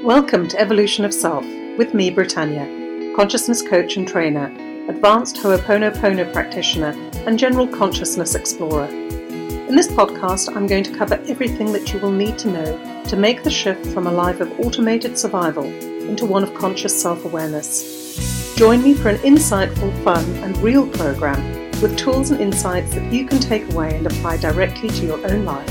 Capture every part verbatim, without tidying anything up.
Welcome to Evolution of Self with me, Britannia, consciousness coach and trainer, advanced Ho'oponopono practitioner and general consciousness explorer. In this podcast, I'm going to cover everything that you will need to know to make the shift from a life of automated survival into one of conscious self-awareness. Join me for an insightful, fun and real program with tools and insights that you can take away and apply directly to your own life.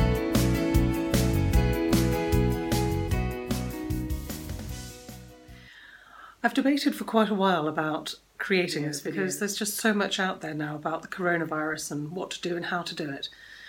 I've debated for quite a while about creating this because there's just so much out there now about the coronavirus and what to do and how to do it.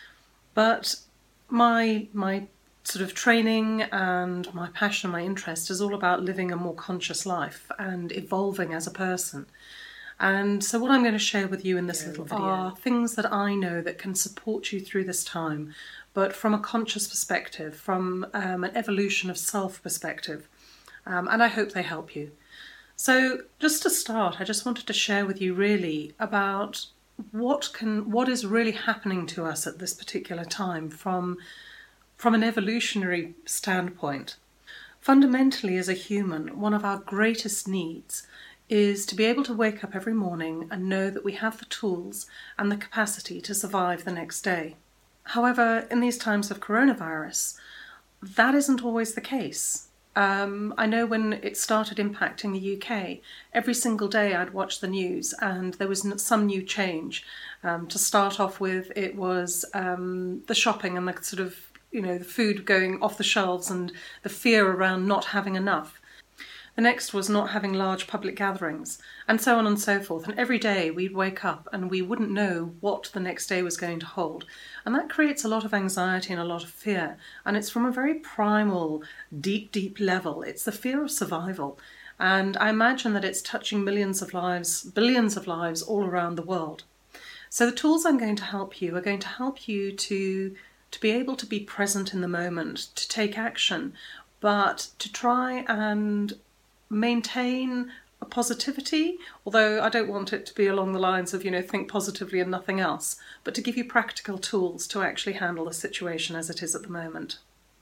But my my sort of training and my passion, my interest is all about living a more conscious life and evolving as a person. And so what I'm going to share with you in this yeah, little video are things that I know that can support you through this time, but from a conscious perspective, from um, an evolution of self perspective. Um, and I hope they help you. So just to start, I just wanted to share with you really about what can what is really happening to us at this particular time from, from an evolutionary standpoint. Fundamentally, as a human, one of our greatest needs is to be able to wake up every morning and know that we have the tools and the capacity to survive the next day. However, in these times of coronavirus, that isn't always the case. Um, I know when it started impacting the U K, every single day I'd watch the news and there was some new change. Um, to start off with, it was um, the shopping and the sort of, you know, the food going off the shelves and the fear around not having enough. The next was not having large public gatherings, and so on and so forth. And every day we'd wake up and we wouldn't know what the next day was going to hold. And that creates a lot of anxiety and a lot of fear. And it's from a very primal, deep, deep level. It's the fear of survival. And I imagine that it's touching millions of lives, billions of lives all around the world. So the tools I'm going to help you are going to help you to, to be able to be present in the moment, to take action, but to try and maintain a positivity, although I don't want it to be along the lines of, you know, think positively and nothing else, but to give you practical tools to actually handle the situation as it is at the moment.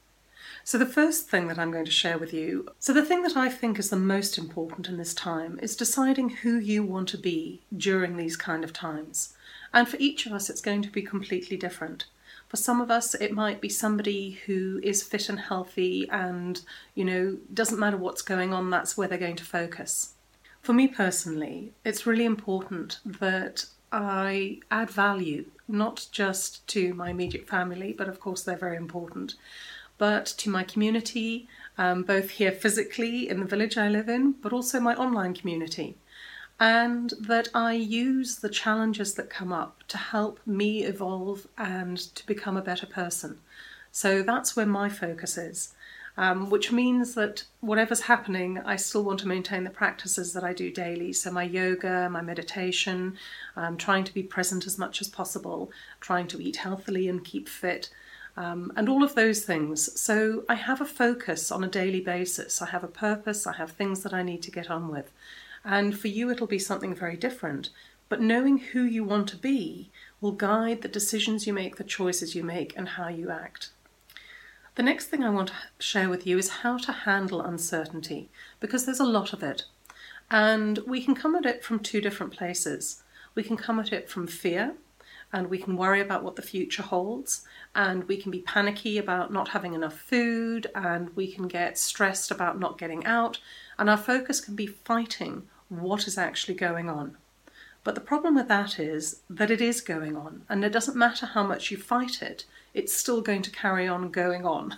So the first thing that I'm going to share with you, so the thing that I think is the most important in this time is deciding who you want to be during these kind of times. And for each of us, it's going to be completely different. For some of us, it might be somebody who is fit and healthy and, you know, doesn't matter what's going on, that's where they're going to focus. For me personally, it's really important that I add value, not just to my immediate family, but of course they're very important, but to my community, um, both here physically in the village I live in, but also my online community. And that I use the challenges that come up to help me evolve and to become a better person. So that's where my focus is, um, which means that whatever's happening, I still want to maintain the practices that I do daily. So my yoga, my meditation, um, trying to be present as much as possible, trying to eat healthily and keep fit, um, and all of those things. So I have a focus on a daily basis. I have a purpose, I have things that I need to get on with. And for you, it'll be something very different. But knowing who you want to be will guide the decisions you make, the choices you make, and how you act. The next thing I want to share with you is how to handle uncertainty, because there's a lot of it. And we can come at it from two different places. We can come at it from fear, and we can worry about what the future holds, and we can be panicky about not having enough food, and we can get stressed about not getting out, and our focus can be fighting what is actually going on. But the problem with that is that it is going on, and it doesn't matter how much you fight it, it's still going to carry on going on.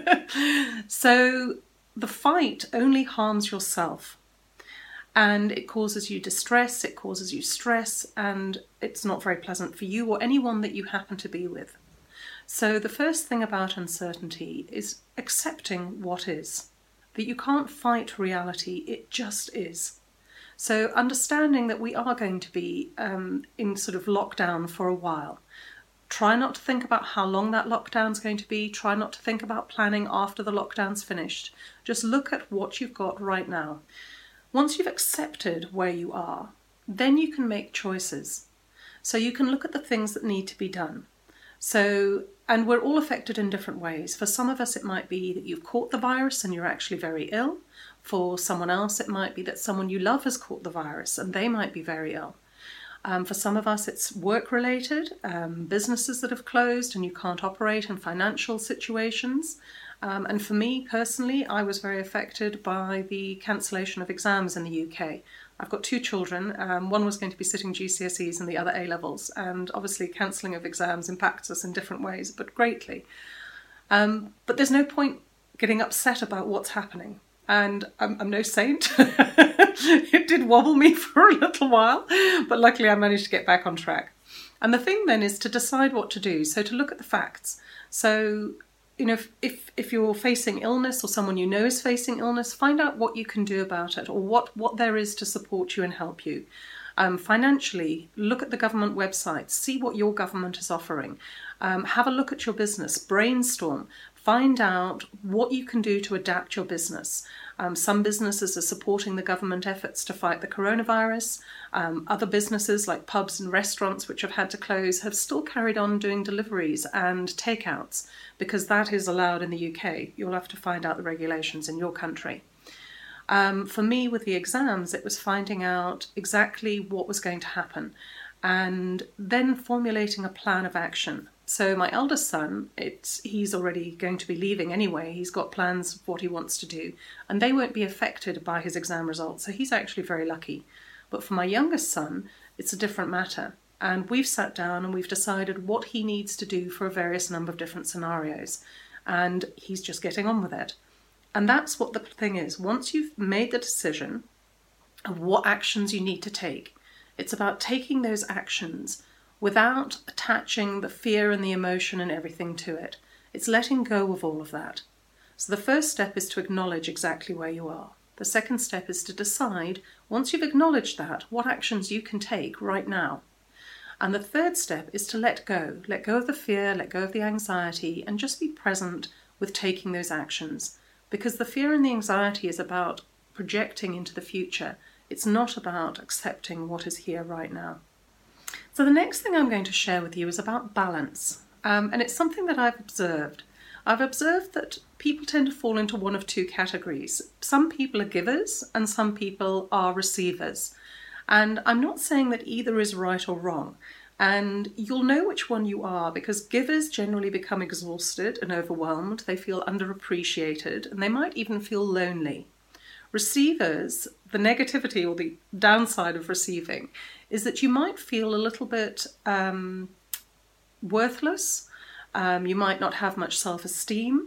So the fight only harms yourself, and it causes you distress, it causes you stress, and it's not very pleasant for you or anyone that you happen to be with. So the first thing about uncertainty is accepting what is, that you can't fight reality, it just is. So understanding that we are going to be um, in sort of lockdown for a while. Try not to think about how long that lockdown's going to be. Try not to think about planning after the lockdown's finished. Just look at what you've got right now. Once you've accepted where you are, then you can make choices. So you can look at the things that need to be done. So And we're all affected in different ways. For some of us, it might be that you've caught the virus and you're actually very ill. For someone else, it might be that someone you love has caught the virus and they might be very ill. Um, for some of us, it's work-related, um, businesses that have closed and you can't operate in financial situations. Um, and for me personally, I was very affected by the cancellation of exams in the U K. I've got two children. Um, one was going to be sitting G C S Es and the other A-levels. And obviously cancelling of exams impacts us in different ways, but greatly. Um, but there's no point getting upset about what's happening. And I'm, I'm no saint. It did wobble me for a little while, but luckily I managed to get back on track. And the thing then is to decide what to do. So to look at the facts. So, you know, if, if, if you're facing illness or someone you know is facing illness, find out what you can do about it or what, what there is to support you and help you. Um, financially, look at the government websites, see what your government is offering. Um, have a look at your business, brainstorm. Find out what you can do to adapt your business. Um, some businesses are supporting the government efforts to fight the coronavirus. Um, other businesses like pubs and restaurants which have had to close have still carried on doing deliveries and takeouts because that is allowed in the U K. You'll have to find out the regulations in your country. Um, for me with the exams, it was finding out exactly what was going to happen and then formulating a plan of action. So my eldest son, it's, he's already going to be leaving anyway. He's got plans of what he wants to do, and they won't be affected by his exam results. So he's actually very lucky. But for my youngest son, it's a different matter. And we've sat down and we've decided what he needs to do for a various number of different scenarios. And he's just getting on with it. And that's what the thing is. Once you've made the decision of what actions you need to take, it's about taking those actions without attaching the fear and the emotion and everything to it. It's letting go of all of that. So the first step is to acknowledge exactly where you are. The second step is to decide, once you've acknowledged that, what actions you can take right now. And the third step is to let go. Let go of the fear, let go of the anxiety, and just be present with taking those actions. Because the fear and the anxiety is about projecting into the future. It's not about accepting what is here right now. So the next thing I'm going to share with you is about balance. Um, and it's something that I've observed. I've observed that people tend to fall into one of two categories. Some people are givers and some people are receivers. And I'm not saying that either is right or wrong. And you'll know which one you are because givers generally become exhausted and overwhelmed. They feel underappreciated and they might even feel lonely. Receivers, the negativity or the downside of receiving is that you might feel a little bit um, worthless. Um, you might not have much self-esteem.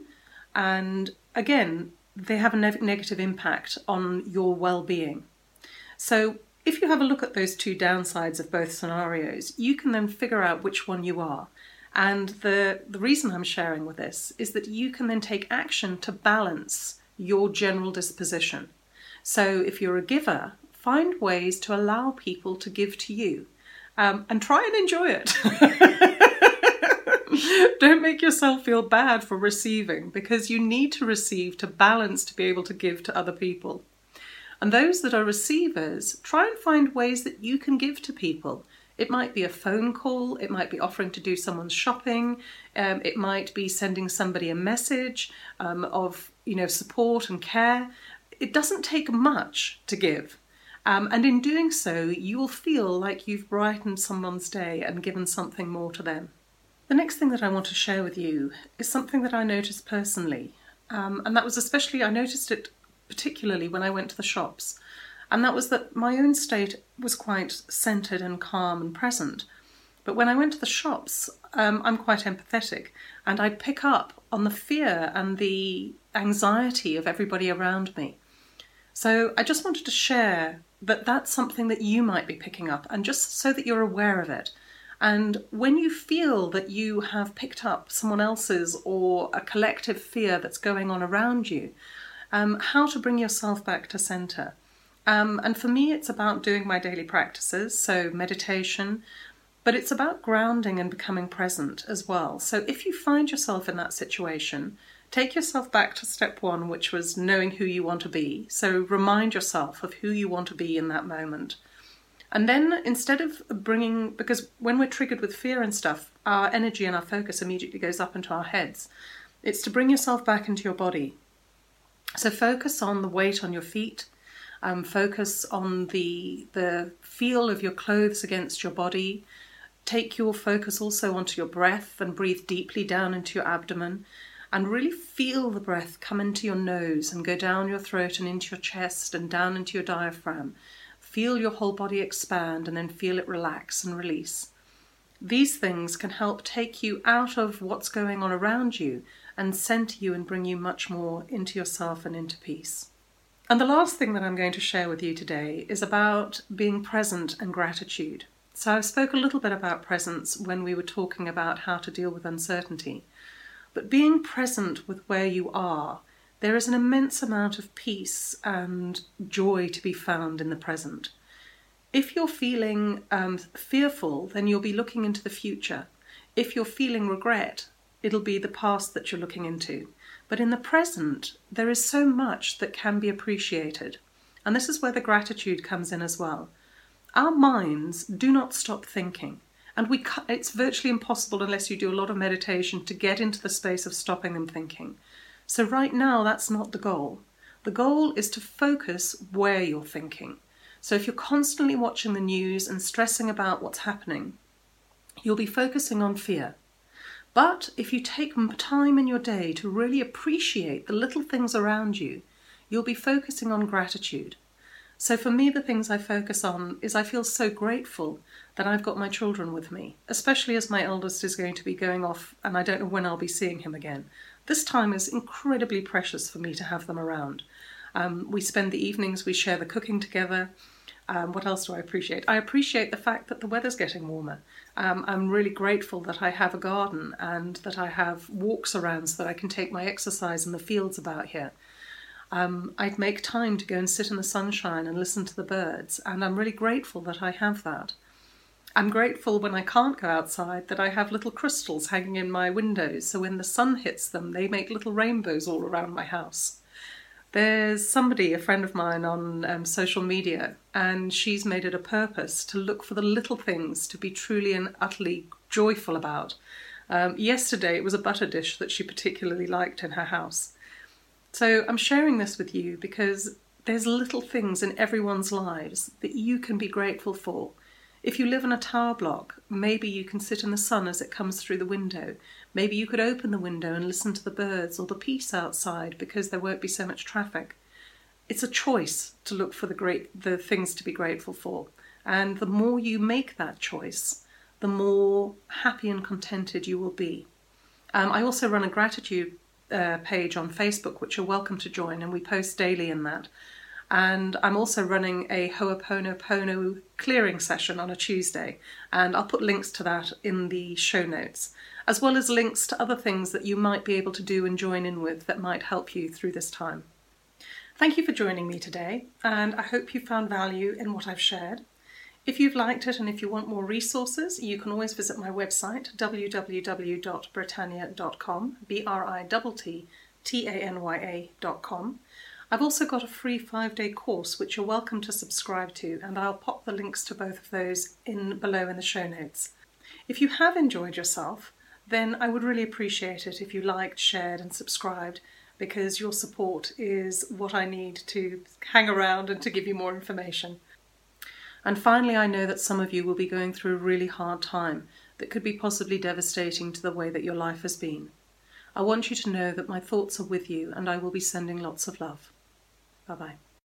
And again, they have a ne- negative impact on your well-being. So if you have a look at those two downsides of both scenarios, you can then figure out which one you are. And the, the reason I'm sharing with this is that you can then take action to balance your general disposition. So if you're a giver, find ways to allow people to give to you um, and try and enjoy it. Don't make yourself feel bad for receiving because you need to receive to balance to be able to give to other people. And those that are receivers, try and find ways that you can give to people. It might be a phone call, it might be offering to do someone's shopping, um, it might be sending somebody a message um, of you know support and care. It doesn't take much to give. Um, and in doing so, you will feel like you've brightened someone's day and given something more to them. The next thing that I want to share with you is something that I noticed personally. Um, and that was especially, I noticed it particularly when I went to the shops. And that was that my own state was quite centred and calm and present. But when I went to the shops, um, I'm quite empathetic. And I pick up on the fear and the anxiety of everybody around me. So I just wanted to share that that's something that you might be picking up, and just so that you're aware of it. And when you feel that you have picked up someone else's or a collective fear that's going on around you, um, how to bring yourself back to centre. Um, and for me, it's about doing my daily practices, so meditation, but it's about grounding and becoming present as well. So if you find yourself in that situation, take yourself back to step one, which was knowing who you want to be. So remind yourself of who you want to be in that moment. And then instead of bringing, because when we're triggered with fear and stuff, our energy and our focus immediately goes up into our heads. It's to bring yourself back into your body. So focus on the weight on your feet. Um, focus on the, the feel of your clothes against your body. Take your focus also onto your breath and breathe deeply down into your abdomen. And really feel the breath come into your nose and go down your throat and into your chest and down into your diaphragm. Feel your whole body expand and then feel it relax and release. These things can help take you out of what's going on around you and center you and bring you much more into yourself and into peace. And the last thing that I'm going to share with you today is about being present and gratitude. So I spoke a little bit about presence when we were talking about how to deal with uncertainty. But being present with where you are, there is an immense amount of peace and joy to be found in the present. If you're feeling um, fearful, then you'll be looking into the future. If you're feeling regret, it'll be the past that you're looking into. But in the present, there is so much that can be appreciated. And this is where the gratitude comes in as well. Our minds do not stop thinking. And we it's virtually impossible unless you do a lot of meditation to get into the space of stopping them thinking. So right now, that's not the goal. The goal is to focus where you're thinking. So if you're constantly watching the news and stressing about what's happening, you'll be focusing on fear. But if you take time in your day to really appreciate the little things around you, you'll be focusing on gratitude. So for me, the things I focus on is I feel so grateful that I've got my children with me, especially as my eldest is going to be going off and I don't know when I'll be seeing him again. This time is incredibly precious for me to have them around. Um, we spend the evenings, we share the cooking together. Um, what else do I appreciate? I appreciate the fact that the weather's getting warmer. Um, I'm really grateful that I have a garden and that I have walks around so that I can take my exercise in the fields about here. Um, I'd make time to go and sit in the sunshine and listen to the birds, and I'm really grateful that I have that. I'm grateful when I can't go outside that I have little crystals hanging in my windows, so when the sun hits them, they make little rainbows all around my house. There's somebody, a friend of mine on um, social media, and she's made it a purpose to look for the little things to be truly and utterly joyful about. Um, yesterday, it was a butter dish that she particularly liked in her house. So I'm sharing this with you because there's little things in everyone's lives that you can be grateful for. If you live in a tower block, maybe you can sit in the sun as it comes through the window. Maybe you could open the window and listen to the birds or the peace outside because there won't be so much traffic. It's a choice to look for the great, the things to be grateful for. And the more you make that choice, the more happy and contented you will be. Um, I also run a gratitude Uh, page on Facebook, which you're welcome to join, and we post daily in that. And I'm also running a Ho'oponopono clearing session on a Tuesday, and I'll put links to that in the show notes, as well as links to other things that you might be able to do and join in with that might help you through this time. Thank you for joining me today, and I hope you found value in what I've shared. If you've liked it and if you want more resources, you can always visit my website, w w w dot britannia dot com, B R I T T T A N Y A dot com. I've also got a free five-day course which you're welcome to subscribe to, and I'll pop the links to both of those in below in the show notes. If you have enjoyed yourself, then I would really appreciate it if you liked, shared and subscribed, because your support is what I need to hang around and to give you more information. And finally, I know that some of you will be going through a really hard time that could be possibly devastating to the way that your life has been. I want you to know that my thoughts are with you and I will be sending lots of love. Bye-bye.